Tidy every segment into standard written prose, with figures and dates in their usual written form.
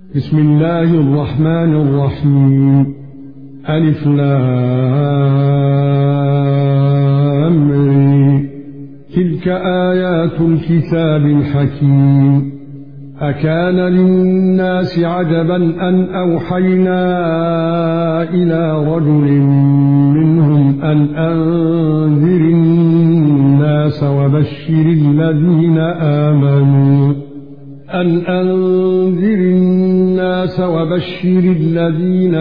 بسم الله الرحمن الرحيم. ألف لام ر. تلك آيات الكتاب الحكيم. أكان للناس عجبا أن أوحينا إلى رجل منهم أن أنذر الناس وبشر الذين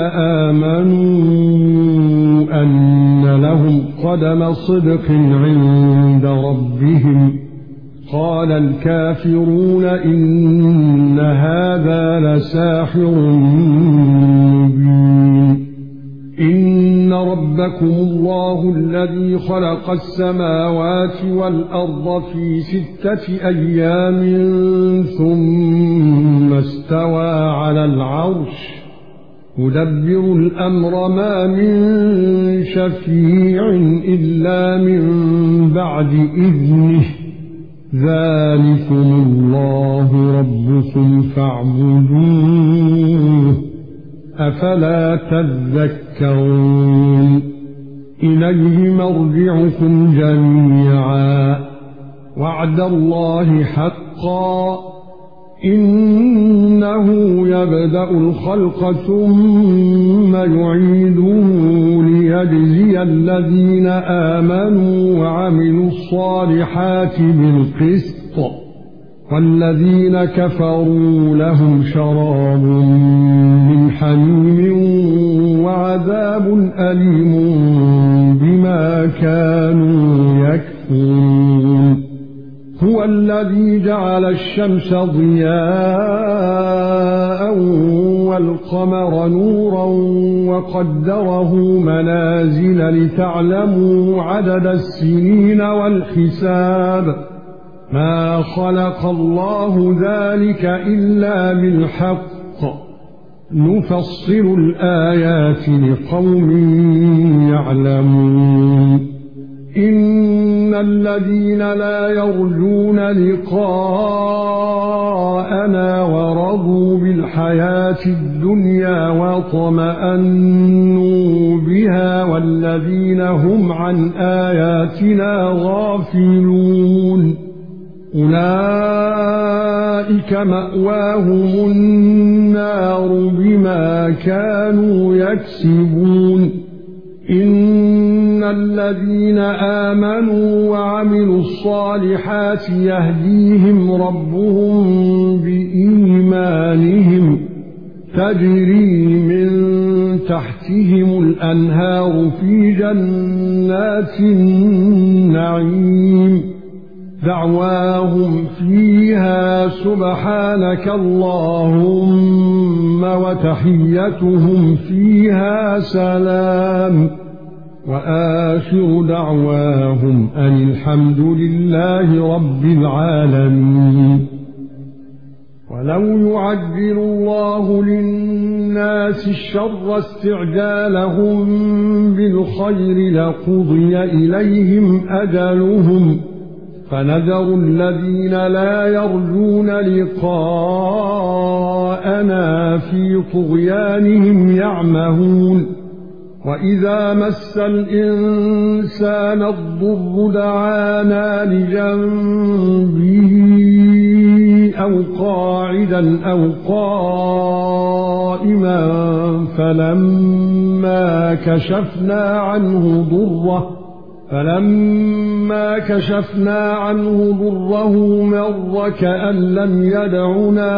آمنوا أن لهم قدم صدق عند ربهم. قال الكافرون إن هذا لساحر مبين. إن ربكم الله الذي خلق السماوات والأرض في 6 أيام ثم استوى على العرش يدبر الأمر ما من شفيع إلا من بعد إذنه. ذلكم الله ربكم فاعبدوه أفلا تذكرون. إليه مرجعكم جميعا وعد الله حقا إنه يبدأ الخلق ثم يعيده ليجزي الذين آمنوا وعملوا الصالحات بالقسط والذين كفروا لهم شراب من حميم وعذاب أليم بما كانوا يكفرون. هو الذي جعل الشمس ضياء والقمر نورا وقدره منازل لتعلموا عدد السنين والحساب. ما خلق الله ذلك إلا بالحق نفصل الآيات لقوم يعلمون. إن الذين لا يرجون لقاءنا ورضوا بالحياة الدنيا واطمأنوا بها والذين هم عن آياتنا غافلون أولئك مأواهم النار بما كانوا يكسبون. إن الذين آمنوا وعملوا الصالحات يهديهم ربهم بإيمانهم تجري من تحتهم الأنهار في جنات النعيم دعواهم فيها سبحانك اللهم وتحيتهم فيها سلام وآخر دعواهم أن الحمد لله رب العالمين. ولو يعجل الله للناس الشر استعجالهم بالخير لقضي إليهم أجلهم فنذر الذين لا يرجون لقاءنا في طغيانهم يعمهون. وإذا مس الإنسان الضر دعانا لجنبه أو قاعدا أو قائما فلما كشفنا عنه ضره مر كأن لم يدعنا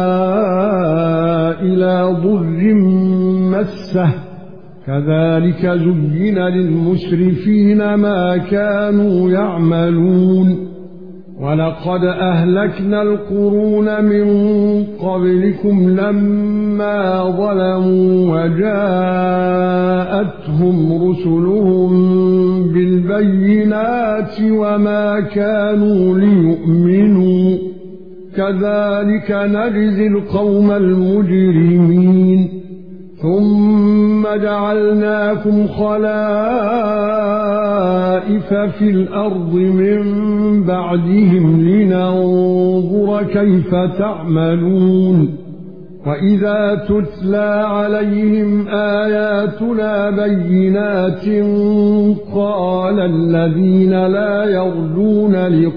إلى ضر مسه. كذلك زين للمسرفين ما كانوا يعملون. ولقد أهلكنا القرون من قبلكم لما ظلموا وجاءتهم رسلهم بالبينات وما كانوا ليؤمنوا. كذلك نجزي القوم المجرمين. ثم جعلناكم خلائف في الأرض من بعدهم لننظر كيف تعملون وَإِذَا تُتْلَى عَلَيْهِمْ آيَاتُنَا بَيِّنَاتٍ قَالَ الَّذِينَ لَا يَرْجُونَ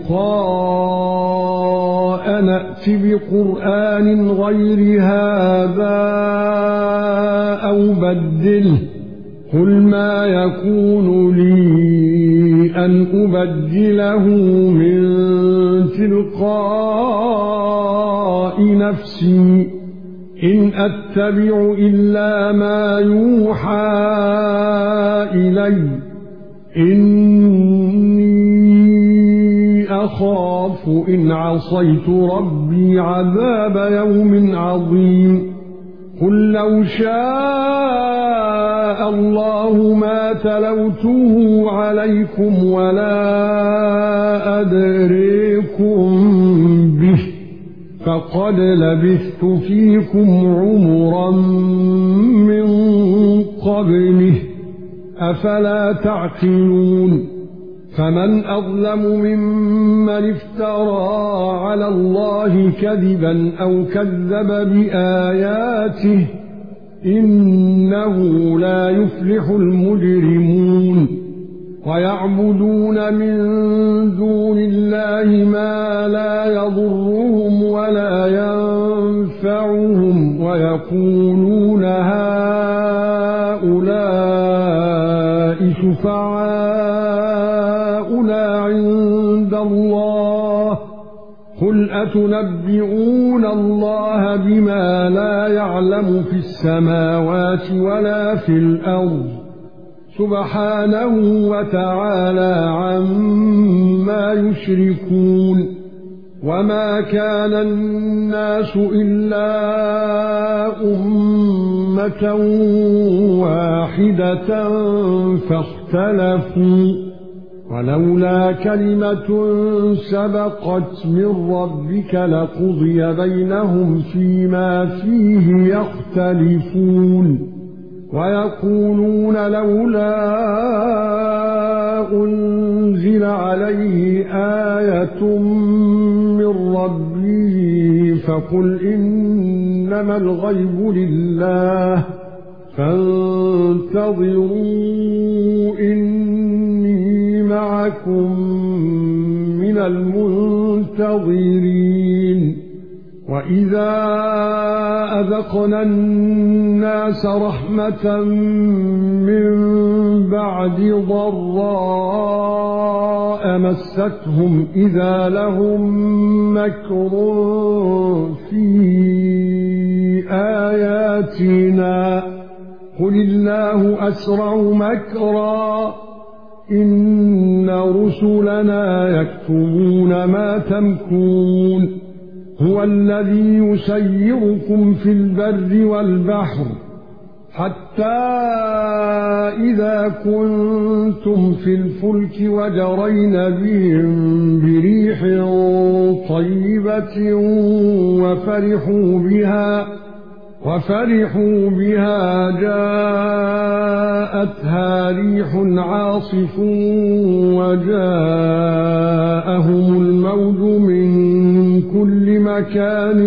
لِقَاءَنَا ائْتِ بِقُرْآنٍ غَيْرِ هَذَا أَوْ بَدِّلْهُ قُلْ مَا يَكُونُ لِي أَنْ أُبَدِّلَهُ مِنْ تِلْقَاءِ نَفْسِي إِنْ أَتَّبِعُ إِلَّا مَا يُوحَى إِلَيَّ إِنِّي أَخَافُ إِنْ عَصَيْتُ رَبِّي عَذَابَ يَوْمٍ عَظِيمٍ قُل لَّوْ شَاءَ اللَّهُ مَا تَلَوْتُهُ عَلَيْكُمْ وَلَا أَدْرِيكُمْ بِهِ فَقَدْ لَبِثْتُ فِيكُمْ عُمُرًا مِّن قَبْلِهِ أَفَلَا تَعْقِلُونَ فَمَنْ أَظْلَمُ مِمَّنِ افْتَرَىٰ عَلَى اللَّهِ كَذِبًا أَوْ كَذَّبَ بِآيَاتِهِ إِنَّهُ لَا يُفْلِحُ الْمُجْرِمُونَ وَيَعْبُدُونَ مِن دُونِ اللَّهِ مَا لَا يَضُرُّهُمْ وَلَا يَنفَعُهُمْ وَيَقُولُونَ هَؤُلَاءِ شُفَعَاؤُنَا عِندَ اللَّهِ قُلْ أَتُنَبِّئُونَ اللَّهَ بِمَا لَا يَعْلَمُ فِي السَّمَاوَاتِ وَلَا فِي الْأَرْضِ سُبْحَانَهُ وَتَعَالَى عَمَّا يُشْرِكُونَ وَمَا كَانَ النَّاسُ إِلَّا أُمَّةً وَاحِدَةً فَاخْتَلَفُوا وَلَوْلَا كَلِمَةٌ سَبَقَتْ مِنْ رَبِّكَ لَقُضِيَ بَيْنَهُمْ فِيمَا فِيهِ يَخْتَلِفُونَ وَيَقُولُونَ لَوْلَا أُنْزِلَ عَلَيْهِ آيَةٌ مِّن رَّبِّهِ فَقُلْ إِنَّمَا الْغَيْبُ لِلَّهِ فَانتَظِرُوا إِنِّي مَعَكُمْ مِنَ الْمُنتَظِرِينَ وَإِذَا أَذَقْنَا النَّاسَ رَحْمَةً مِّن بَعْدِ ضَرَّاءٍ مَسَّتْهُمْ إِذَا لَهُم مَّكْرٌ فِي آيَاتِنَا قُلِ اللَّهُ أَسْرَعُ مَكْرًا إِنَّ رُسُلَنَا يَكْتُبُونَ مَا تَمْكُرُونَ هُوَ الَّذِي يُسَيِّرُكُمْ فِي الْبَرِّ وَالْبَحْرِ حَتَّى إِذَا كُنتُمْ فِي الْفُلْكِ وَجَرَيْنَ بِهِم بِرِيحٍ طَيِّبَةٍ وَفَرِحُوا بِهَا جَاءَتْهَا رِيحٌ عَاصِفٌ وَجَاءَهُمُ الْمَوْجُ مِنْ كُلِّ مَكَانٍ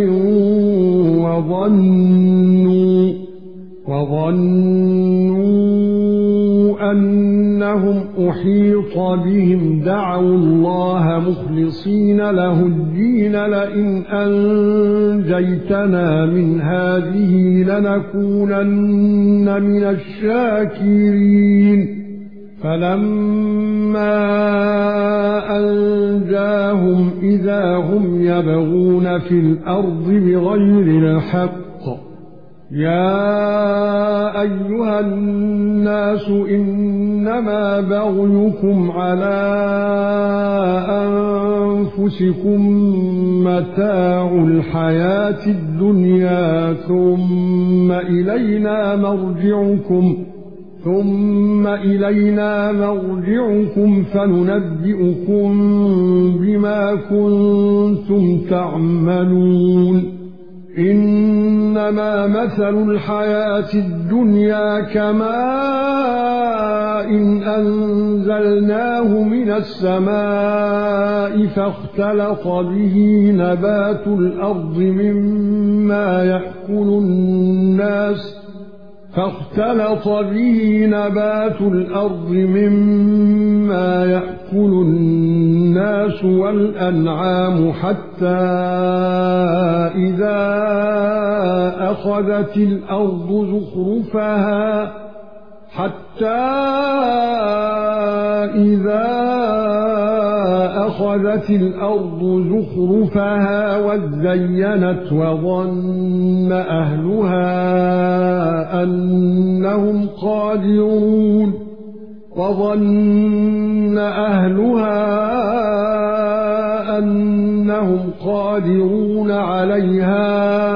وَظَنُّوا أَنَّهُمْ أُحِيطَ بِهِمْ دَعَوُا اللَّهَ مُخْلِصِينَ لَهُ الدِّينَ لَئِنْ أَنْجَيْتَنَا مِنْ هَٰذِهِ لَنَكُونَنَّ مِنَ الشَّاكِرِينَ فَلَمَّا أَنْجَاهُمْ إِذَا هُمْ يَبْغُونَ فِي الْأَرْضِ بِغَيْرِ الْحَقِّ يَا أَيُّهَا النَّاسُ إِنَّمَا بَغْيُكُمْ عَلَى أَنفُسِكُم مَّتَاعُ الْحَيَاةِ الدُّنْيَا ثُمَّ إِلَيْنَا مَرْجِعُكُمْ فَنُنَبِّئُكُم بِمَا كُنتُمْ تَعْمَلُونَ إنما مثل الحياة الدنيا كماء أنزلناه من السماء فاختلط به نبات الأرض مما يأكل الناس والأنعام حتى إذا أخذت الأرض زخرفها وزينت وظن أهلها أنهم قادرون عليها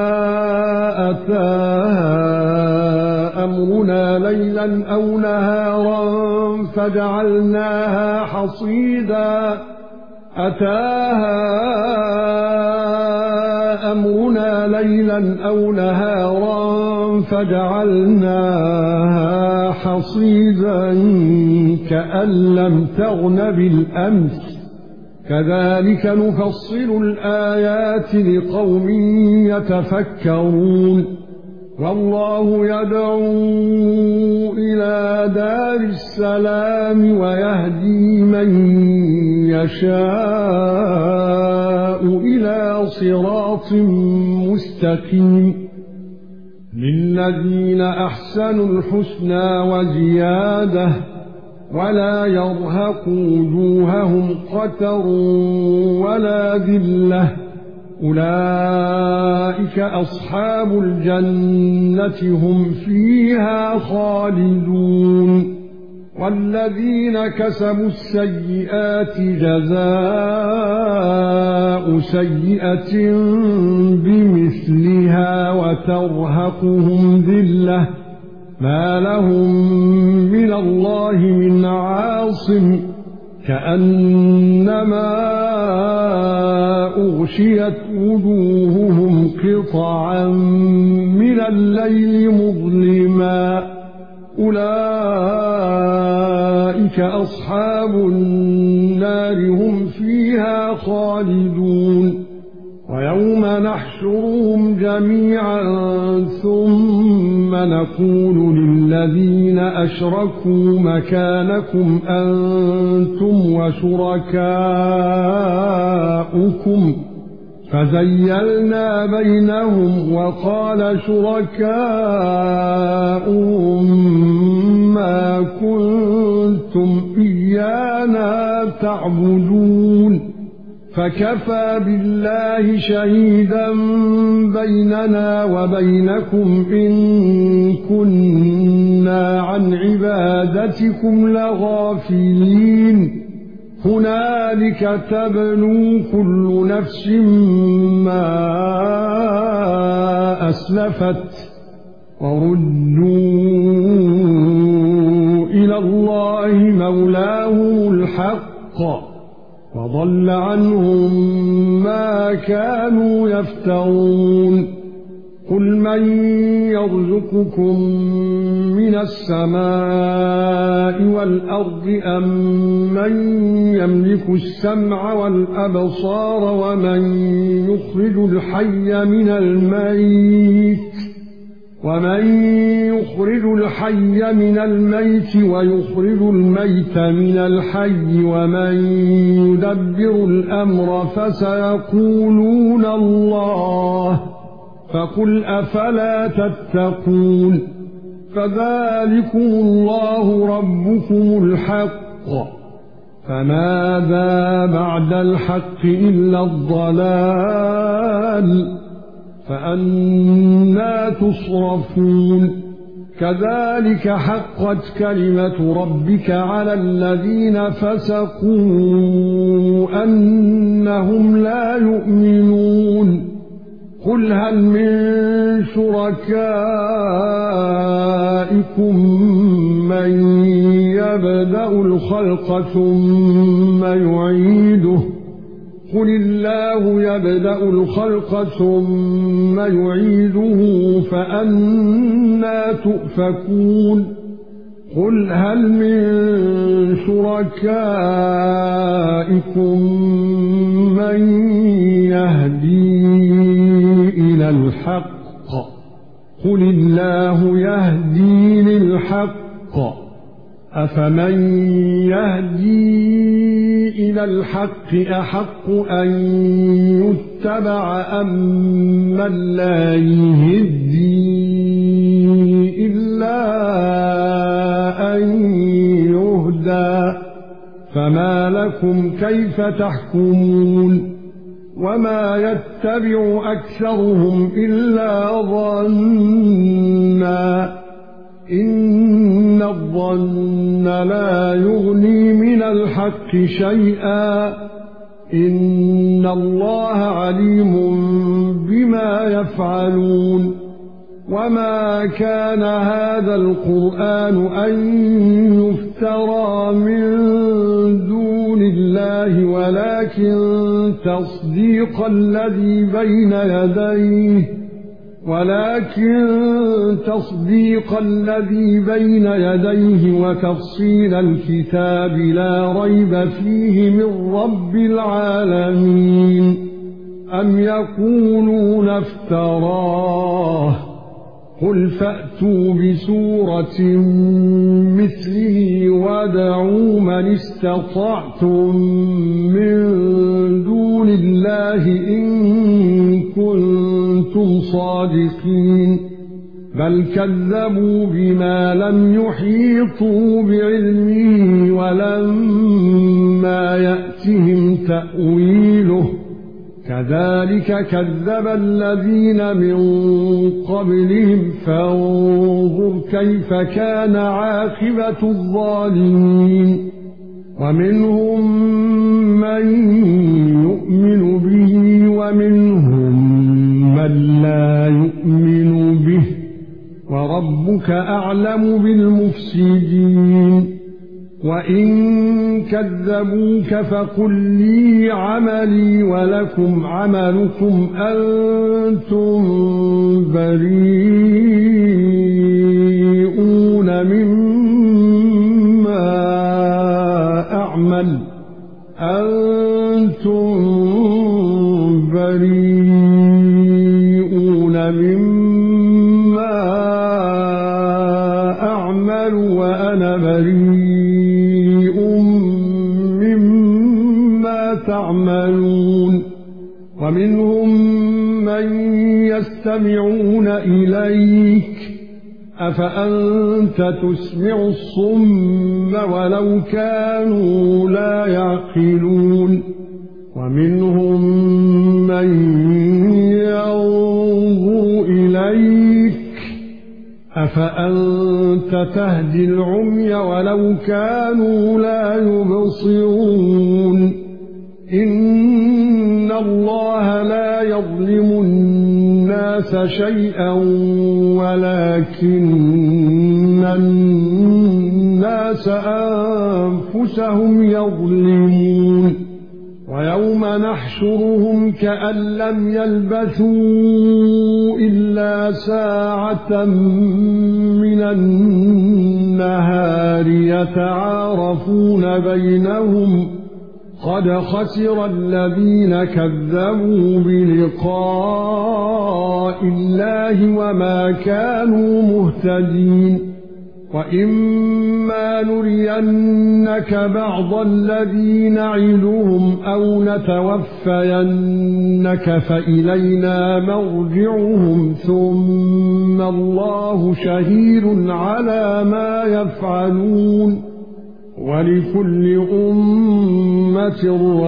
أتاها أمرنا ليلا أو نهارا فجعلناها حصيدا كأن لم تغن بالأمس كذلك نفصل الآيات لقوم يتفكرون والله يدعو إلى دار السلام ويهدي من يشاء إلى صراط مستقيم للذين أحسنوا الحسنى وزيادة ولا يرهق وجوههم قتر ولا ذلة أولئك أصحاب الجنة هم فيها خالدون والذين كسبوا السيئات جزاء سيئة بمثلها وترهقهم ذلة ما لهم من الله من عاصم كأنما أغشيت وجوههم قطعا من الليل مظلما أولئك أصحاب النار هم فيها خالدون ويوم نحشرهم جميعا ثم نقول للذين أشركوا مكانكم أنتم وشركاؤكم فزيلنا بينهم وقال شركاؤهم ما كنتم إيانا تعبدون فكفى بالله شهيدا بيننا وبينكم إن كنا عن عبادتكم لغافلين هنالك تبلو كل نفس ما أسلفت وردوا إلى الله مولاهم الحق وضل عنهم ما كانوا يفترون قل من يرزقكم من السماء والأرض أم من يملك السمع والأبصار ومن يخرج الحي من الميت ويخرج الميت من الحي ومن يدبر الأمر فسيقولون الله فقل أفلا تتقون فذلكم الله ربكم الحق فماذا بعد الحق إلا الضلال فأنى تصرفون كذلك حقت كلمة ربك على الذين فسقوا أنهم لا يؤمنون قل هل من شركائكم من يبدأ الخلق ثم يعيده قل الله يبدأ الخلق ثم يعيده فأنى تؤفكون قل هل من شركائكم من يهدي إلى الحق قل الله يهدي للحق أفمن يهدي إلى الحق أحق أن يتبع أم من لا يهدي إلا أن يهدى فما لكم كيف تحكمون وما يتبع أكثرهم إلا ظنا إن الظن لا يغني من الحق شيئا إن الله عليم بما يفعلون وما كان هذا القرآن أن يفترى من دون الله ولكن تصديق الذي بين يديه وتفصيل الكتاب لا ريب فيه من رب العالمين أم يقولون افتراه قل فأتوا بسورة مثله وادعوا من استطعتم من دون الله إن كنتم صادقين بل كذبوا بما لم يحيطوا بعلمه ولما يأتهم تأويله كذلك كذب الذين من قبلهم فانظر كيف كان عاقبة الظالمين ومنهم من يؤمن به ومنهم من لا يؤمن به وربك أعلم بالمفسدين وإن كذبوك فقل لي عملي ولكم عملكم أنتم بريئون مما أعمل وأنا بريء مما تعملون ومنهم من يستمعون إليك أفأنت تسمع الصم ولو كانوا لا يعقلون ومنهم من ينظر إليك أفأنت تهدي العمي ولو كانوا لا يبصرون إن الله لا يظلم الناس شيئا ولكن الناس أنفسهم يظلمون ويوم نحشرهم كأن لم يلبثوا إلا ساعة من النهار يتعارفون بينهم قد خسر الذين كذبوا بلقاء الله وما كانوا مهتدين وإما نرينك بعض الذي نعدهم أو نتوفينك فإلينا مرجعهم ثم الله شهيد على ما يفعلون ولكل أمة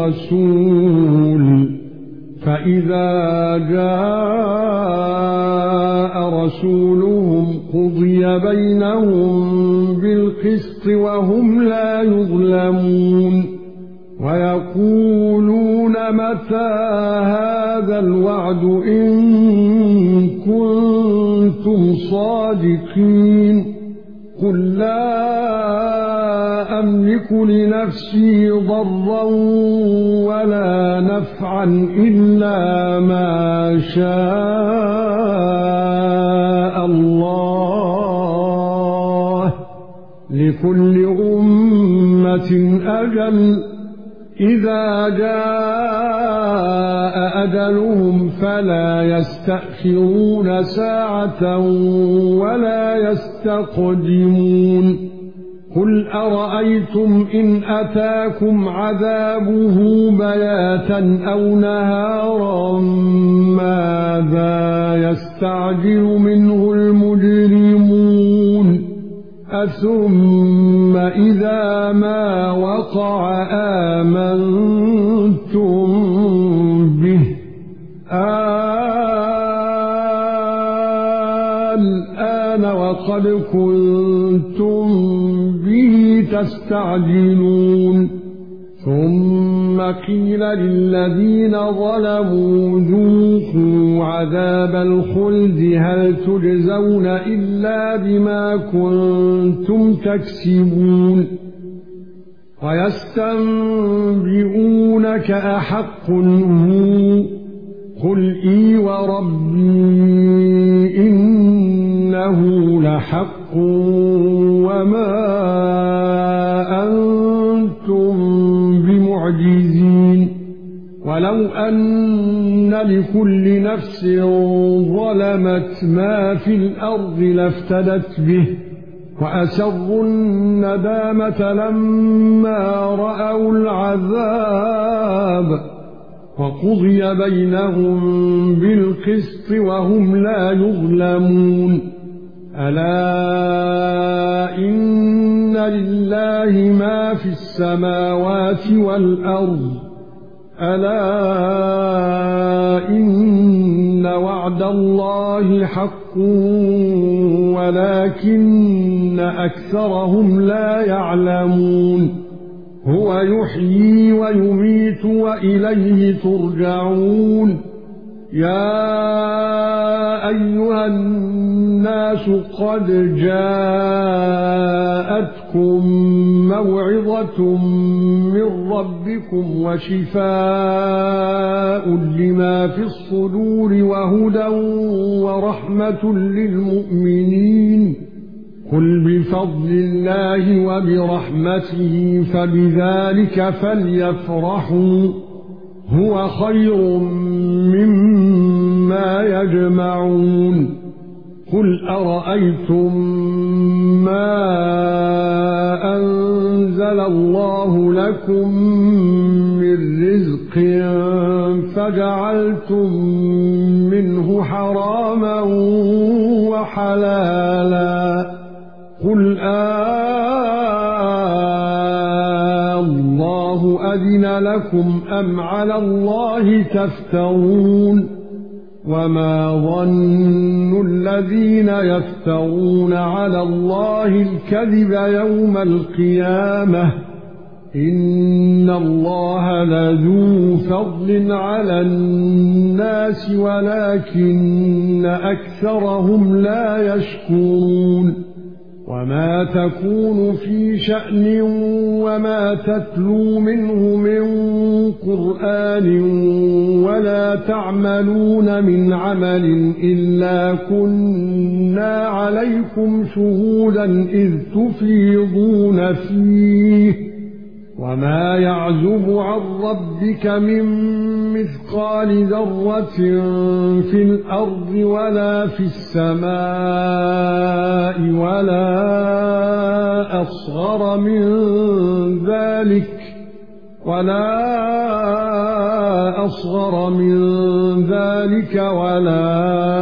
رسول فإذا جاء رسولهم قضي بينهم بالقسط وهم لا يظلمون ويقولون متى هذا الوعد إن كنتم صادقين قل لا أملك لنفسي ضرا ولا نفعا إلا ما شاء الله لكل أمة أجل إذا جاء أجلهم فلا يستأخرون ساعة ولا يستقدمون قل أرأيتم إن أتاكم عذابه بياتا أو نهارا ماذا يستعجل منه المجرمون أثم إذا ما وقع آمنتم به الآن وقد كنتم به تستعجلون ثم قيل للذين ظلموا ذوقوا عذاب الخلد هل تجزون إلا بما كنتم تكسبون ويستنبئونك أحق هو قل إي وربي إنه لحق وما أنتم بمعجزين ولو أن لكل نفس ظلمت ما في الأرض لافتدت به وأسروا الندامة لما رأوا العذاب وقضي بينهم بالقسط وهم لا يظلمون ألا إن لله ما في السماوات والأرض ألا إن وعد الله حق ولكن أكثرهم لا يعلمون هو يحيي ويميت وإليه ترجعون يا أيها الناس قد جاءتكم موعظة من ربكم وشفاء لما في الصدور وهدى ورحمة للمؤمنين قل بفضل الله وبرحمته فبذلك فليفرحوا هو خير مما يجمعون قل أرأيتم ما أنزل الله لكم من رزق فجعلتم منه حراما وحلالا قل الله أذن لكم أم على الله تفترون وما ظن الذين يفترون على الله الكذب يوم القيامة إن الله لذو فضل على الناس ولكن أكثرهم لا يشكرون وما تكون في شأن وما تتلو منه من قرآن ولا تعملون من عمل إلا كنا عليكم شهودا إذ تفيضون فيه وما يعزب عن ربك من مثقال ذرة في الأرض ولا في السماء ولا أصغر من ذلك ولا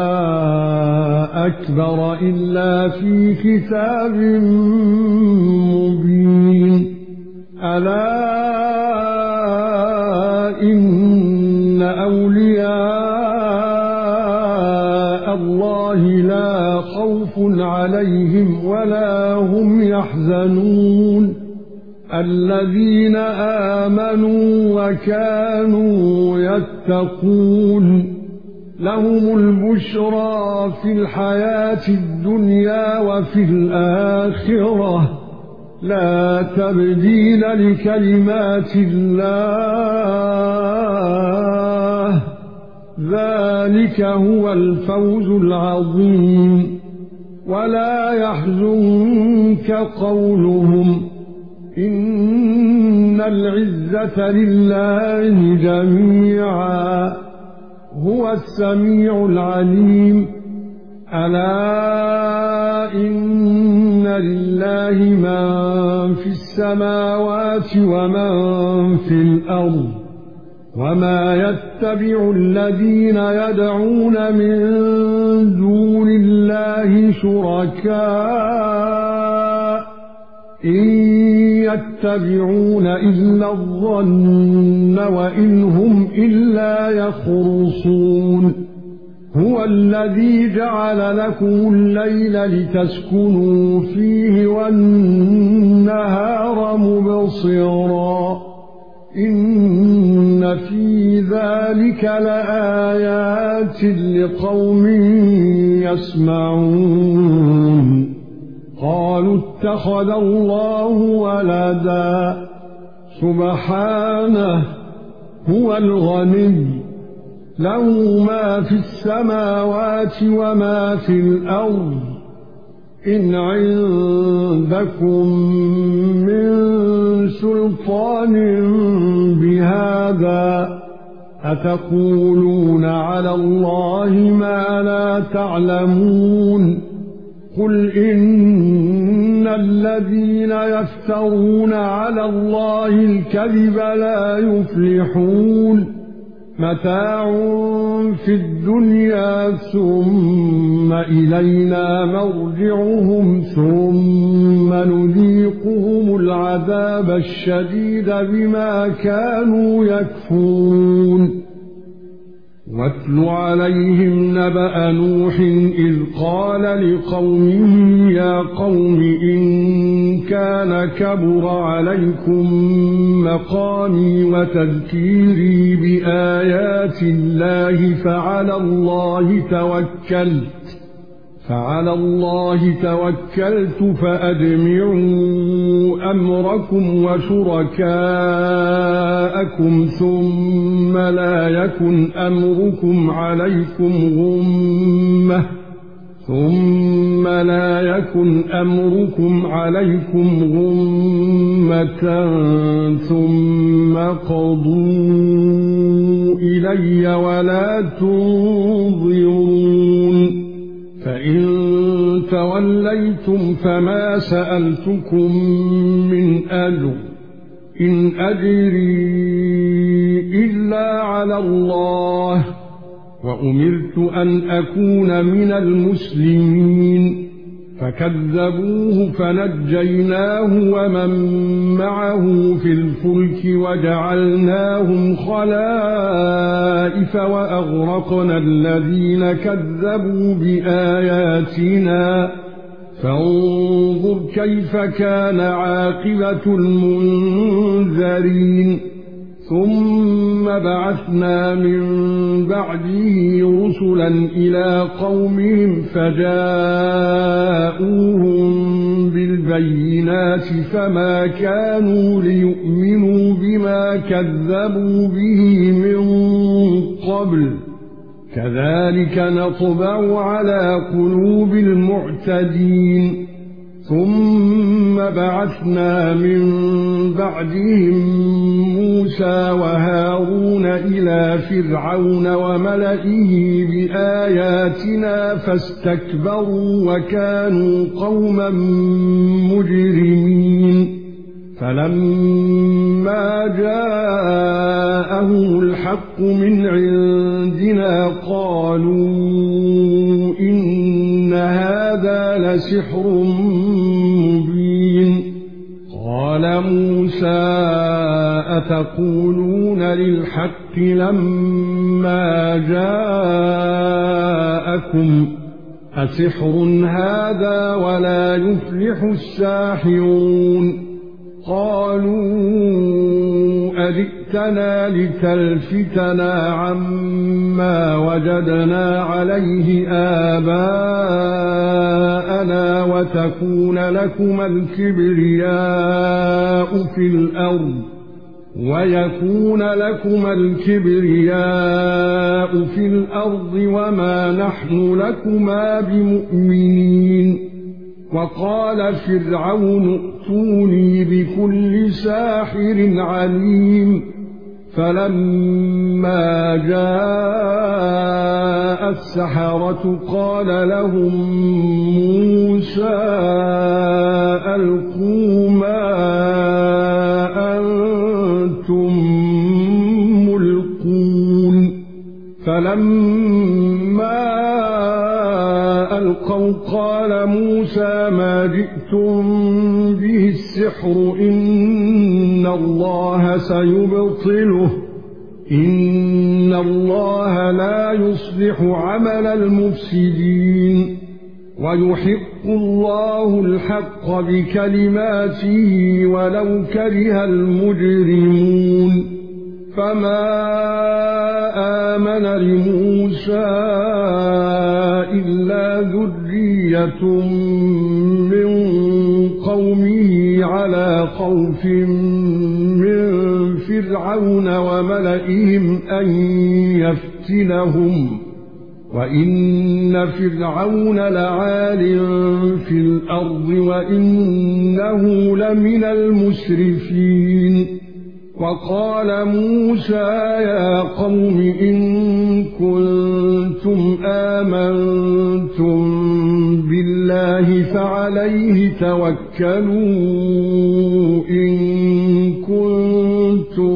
أكبر إلا في كتاب مبين ألا إن أولياء الله لا خوف عليهم ولا هم يحزنون الذين آمنوا وكانوا يتقون لهم البشرى في الحياة الدنيا وفي الآخرة لا تبديل لكلمات الله ذلك هو الفوز العظيم ولا يحزنك قولهم إن العزة لله جميعا هو السميع العليم ألا إن لله من في السماوات ومن في الأرض وما يتبع الذين يدعون من دون الله شركاء إن يتبعون إلا الظن وإن هم إلا يخرصون هو الذي جعل لكم الليل لتسكنوا فيه والنهار مبصرا إن في ذلك لآيات لقوم يسمعون قالوا اتخذ الله ولدا سبحانه هو الغني له ما في السماوات وما في الأرض إن عندكم من سلطان بهذا أتقولون على الله ما لا تعلمون قل إن الذين يفترون على الله الكذب لا يفلحون متاع في الدنيا ثم إلينا مرجعهم ثم نذيقهم العذاب الشديد بما كانوا يكفرون واتل عليهم نبأ نوح إذ قال لقومه يا قوم إن كان كبر عليكم مقامي وتذكيري بآيات الله فعلى الله توكلت فأجمعوا أمركم وشركاءكم ثم لا يكن أمركم عليكم غمة ثم قضوا إلي ولا تنظرون فإن توليتم فما سألتكم من أجر إن أجري إلا على الله وأمرت أن أكون من المسلمين فكذبوه فنجيناه ومن معه في الفلك وجعلناهم خلائف وأغرقنا الذين كذبوا بآياتنا فانظر كيف كان عاقبة المنذرين ثم بعثنا من بعده رسلا إلى قومهم فجاءوهم بالبينات فما كانوا ليؤمنوا بما كذبوا به من قبل كذلك نطبع على قلوب المعتدين ثم بعثنا من بعدهم موسى وهارون إلى فرعون وملئه بآياتنا فاستكبروا وكانوا قوما مجرمين فلما جاءهم الحق من عندنا قالوا إن هذا لسحر مبين قال موسى أتقولون للحق لما جاءكم أسحر هذا ولا يفلح الساحرون قالوا أجئتنا لتلفتنا عما وجدنا عليه آباءنا تكون لكما الكبرياء في الأرض وما نحن لكما بمؤمنين وقال فرعون ائتوني بكل ساحر عليم فلما جاء السحرة قال لهم موسى ألقوا ما أنتم ملقون فلما ألقوا قال موسى ما جئتم به السحر إن الله سيبطله إن الله لا يصلح عمل المفسدين ويحق الله الحق بكلماته ولو كره المجرمون فما آمن لموسى إلا ذرية من قومه على خوف من فرعون وملئهم أن يفتنهم وإن فرعون لعال في الأرض وإنه لمن المسرفين وقال موسى يا قوم إن كنتم آمنتم بالله فعليه توكلوا إن كنتم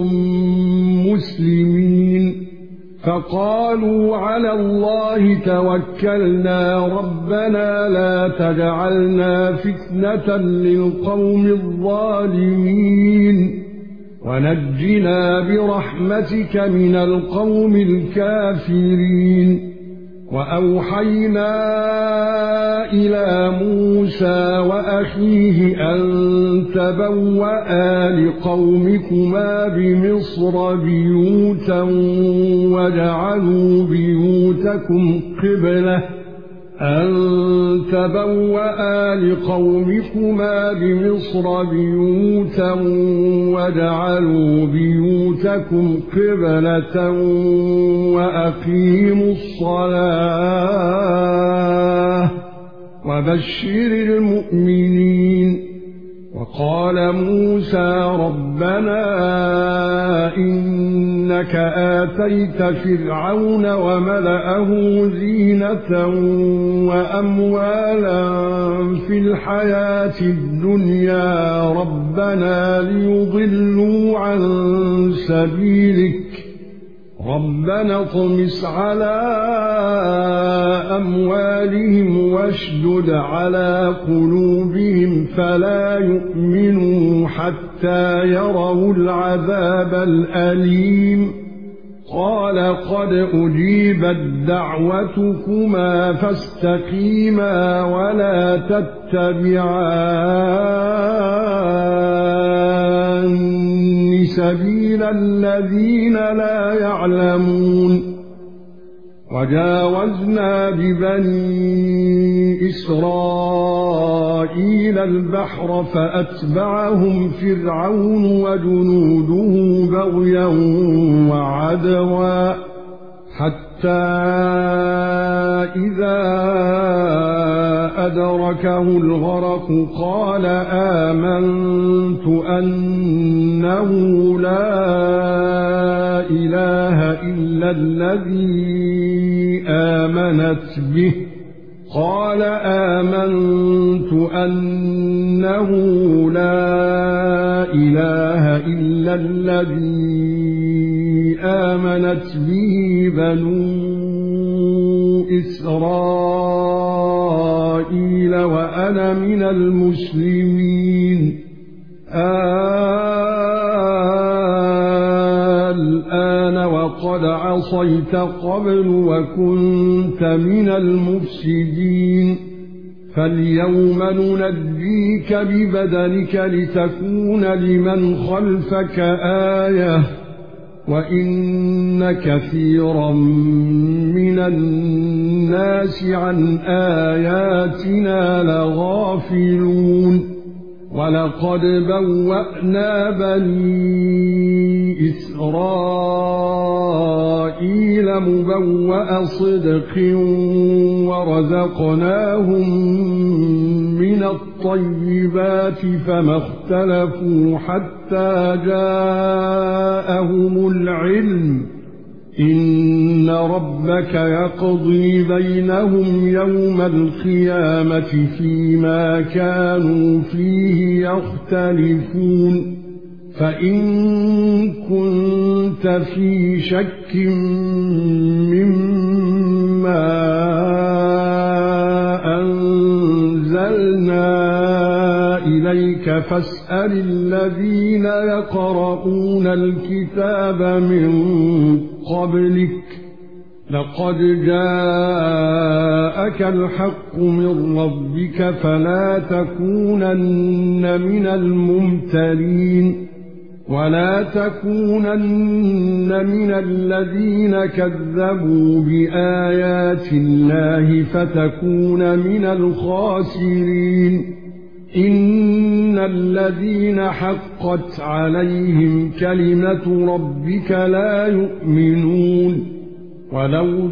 مسلمين فقالوا على الله توكلنا ربنا لا تجعلنا فتنة للقوم الظالمين ونجنا برحمتك من القوم الكافرين وأوحينا إلى موسى وأخيه أن تبوأ لقومكما بمصر بيوتا وجعلوا بيوتكم قبلة وأقيموا الصلاة وبشر المؤمنين وقال موسى ربنا إنك آتيت فرعون وملأه زينة وأموالا في الحياة الدنيا ربنا ليضلوا عن سبيلك ربنا اطمس على أموالهم واشدد على قلوبهم فلا يؤمنوا حتى يروا العذاب الأليم قال قد أجيبت دعوتكما فاستقيما ولا تتبعان سبيل الذين لا يعلمون وجاوزنا ببني إسرائيل البحر فأتبعهم فرعون وجنوده بغيا وعدوا حتى إذا أدركه الغرق قال آمنت أنه لا إله إلا الذي آمنت به بنو إسرائيل وأنا من المسلمين الآن وقد عصيت قبل وكنت من المفسدين فاليوم ننجيك ببدنك لتكون لمن خلفك آية وَإِنَّ كَثِيرًا مِنَ النَّاسِ عَن آيَاتِنَا لَغَافِلُونَ وَلَقَدْ بَوَّأْنَا بَنِي إِسْرَائِيلَ مُبَوَّأَ صِدْقٍ وَرَزَقْنَاهُم مِّنَ الطَّيِّبَاتِ فَمَا اخْتَلَفُوا حَتَّى جَاءَهُمُ الْعِلْمُ إِنَّ رَبَّكَ يَقْضِي بَيْنَهُمْ يَوْمَ الْقِيَامَةِ فِيمَا كَانُوا فِيهِ يَخْتَلِفُونَ فَإِن كُنتَ فِي شَكٍّ مِّمَّا أَنزَلْنَا إِلَيْكَ فَاسْأَلِ الَّذِينَ يَقْرَؤُونَ الْكِتَابَ مِن قَبْلِكَ لَقَدْ جَاءَكَ الْحَقُّ مِنْ رَبِّكَ فَلَا تَكُونَنَّ مِنَ الْمُمْتَرِينَ وَلَا تَكُونَنَّ مِنَ الَّذِينَ كَذَّبُوا بِآيَاتِ اللَّهِ فَتَكُونَ مِنَ الْخَاسِرِينَ إِنَّ الَّذِينَ حَقَّتْ عَلَيْهِمْ كَلِمَةُ رَبِّكَ لَا يُؤْمِنُونَ وَلَوْ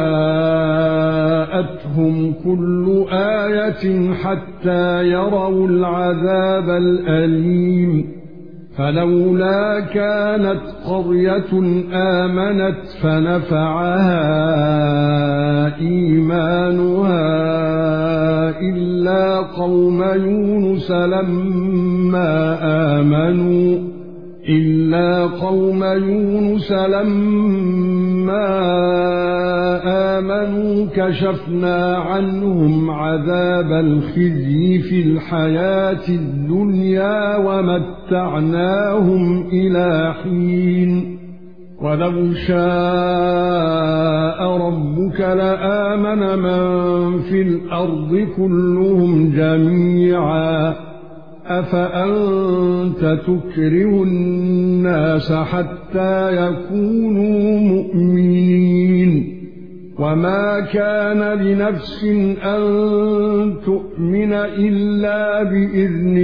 جَاءَتْهُمْ كُلُّ آيَةٍ حَتَّى يَرَوْا الْعَذَابَ الْأَلِيمَ فَلَوْلَا كَانَتْ قَرْيَةٌ آمَنَتْ فَنَفَعَهَا إِيمَانُهَا إِلَّا قَوْمَ يُونُسَ لَمَّا آمَنُوا كَشَفْنَا عَنْهُمْ عَذَابَ الْخِزْيِ فِي الْحَيَاةِ الدُّنْيَا وَمَتَّعْنَاهُمْ إِلَى حِينٍ وَلَوْ شَاءَ رَبُّكَ لَآمَنَ مَن فِي الْأَرْضِ كُلُّهُمْ جَمِيعًا أَفَأَنْتَ تُكْرِهُ النَّاسَ حَتَّى يَكُونُوا مُؤْمِنِينَ وَمَا كَانَ لِنَفْسٍ أَن تُؤْمِنَ إِلَّا بِإِذْنِ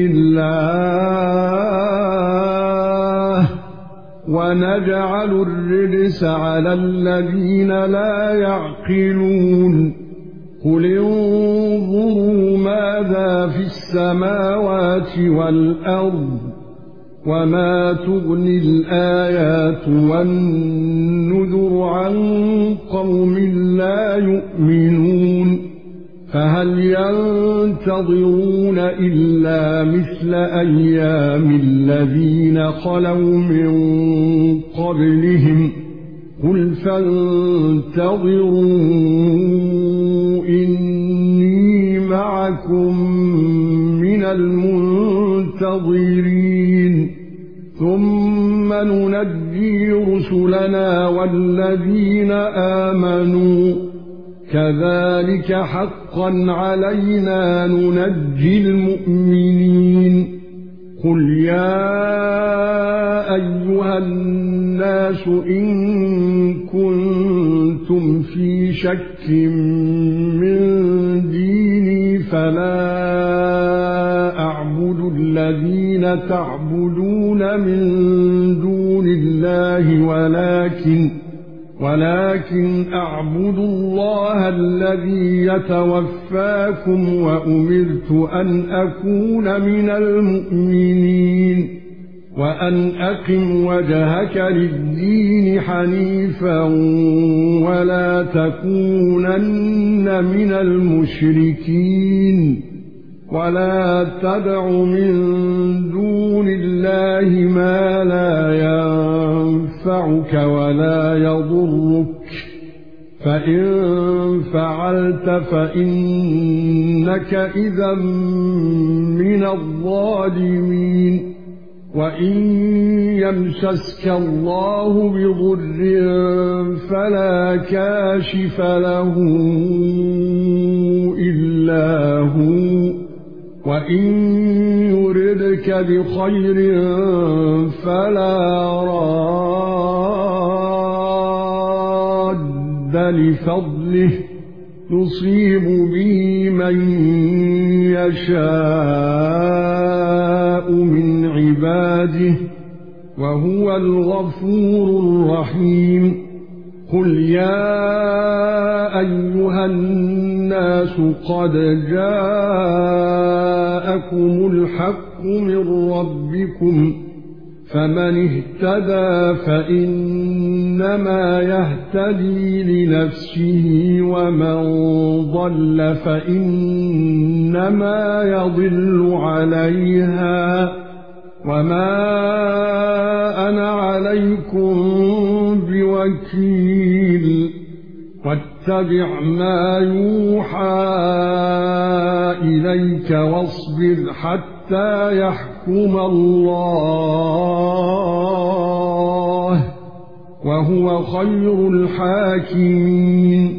اللَّهِ وَنَجْعَلُ الرِّجْسَ عَلَى الَّذِينَ لَا يَعْقِلُونَ قُلِ انظُرُوا مَاذَا فِي السَّمَاوَاتِ وَالْأَرْضِ وَمَا تُغْنِي الْآيَاتُ وَالنُّذُرُ عَن قَوْمٍ لَّا يُؤْمِنُونَ فَهَلْ يَنتَظِرُونَ إِلَّا مِثْلَ أَيَّامِ الَّذِينَ خَلَوْا مِن قَبْلِهِمْ قُلْ فَانتَظِرُوا إِنِّي مَعَكُمْ مِنَ الْمُنتَظِرِينَ ثُمَّ نُنَجِّي رُسُلَنَا وَالَّذِينَ آمَنُوا كَذَلِكَ حَقًّا عَلَيْنَا نُنَجِّي الْمُؤْمِنِينَ قُلْ يَا أَيُّهَا النَّاسُ إِن كُنتُمْ فِي شَكٍّ مِّن دِينِي فَلَا أَعْبُدُ الَّذِينَ تَعْبُدُونَ مِن دُونِ اللَّهِ ولكن أعبد الله الذي يتوفاكم وأمرت أن أكون من المؤمنين وأن أقم وجهك للدين حنيفا ولا تكونن من المشركين ولا تدع من دون الله ما لا ينفعك ولا يضرك فإن فعلت فإنك إذا من الظالمين وإن يمسسك الله بضر فلا كاشف له إلا هو وإن يردك بخير فلا راد لفضله يصيب به من يشاء من عباده وهو الغفور الرحيم قل يا أيها الناس قد جاءكم الحق من ربكم فمن اهتدى فإنما يهتدي لنفسه ومن ضل فإنما يضل عليها وما أنا عليكم بوكيل واتبع ما يوحى إليك واصبر حتى يحكم الله وهو خير الحاكمين